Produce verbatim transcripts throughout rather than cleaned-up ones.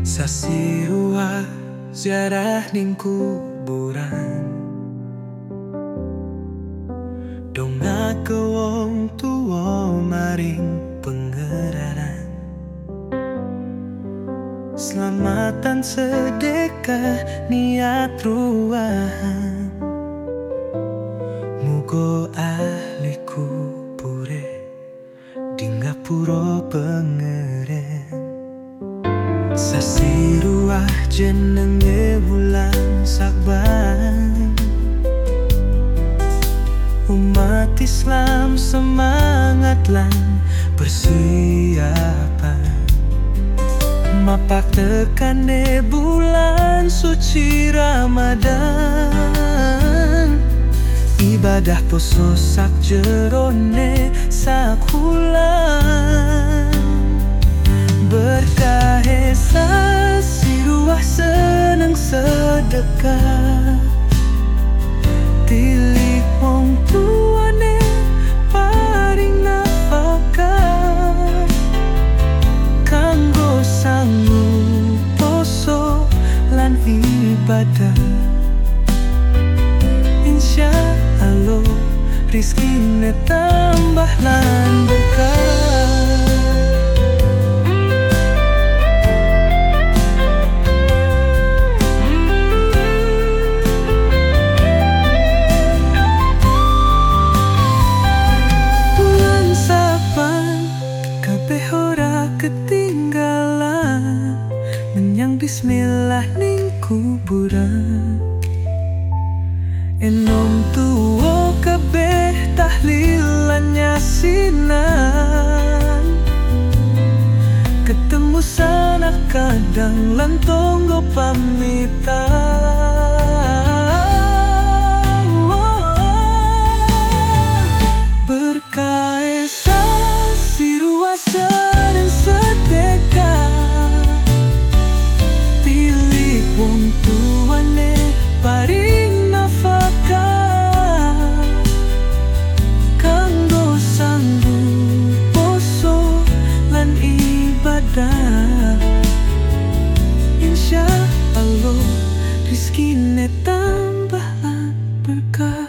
Sasiruah ziarah ning kuburan, dongake wong tuwa maring pengeraran. Selamatan sedekah niat ruahan, mugo ahli kubure di ngapura pengeren. Sasiruah jenenge wulan sakban, umat Islam semangat lan persiapan. Mapak tekane bulan suci Ramadan, ibadah poso sak jerone sak wulan. Berkah sasiruah seneng sedekah, tilik wong tuane paring nafkah. Kanggo sanggup poso lan ibadah, insya Allah rizkine tambah lan berkah. Ketinggalan menyang bismillah ning kuburan. Enom tuwa kabeh tahlilan yasinan, ketemu sanak kadang lan tonggo pamitan. Berkah sasiruah seneng sedekah, tilik wong tuane paring nafkah. Kanggo sanggup poso lan ibadah, insya Allah rizkine tambah lan berkah.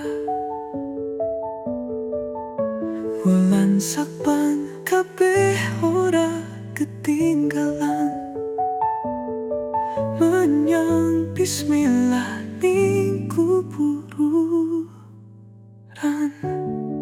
Wulan sakban kabeh ora ketinggalan, menyang bismillah ning kuburan.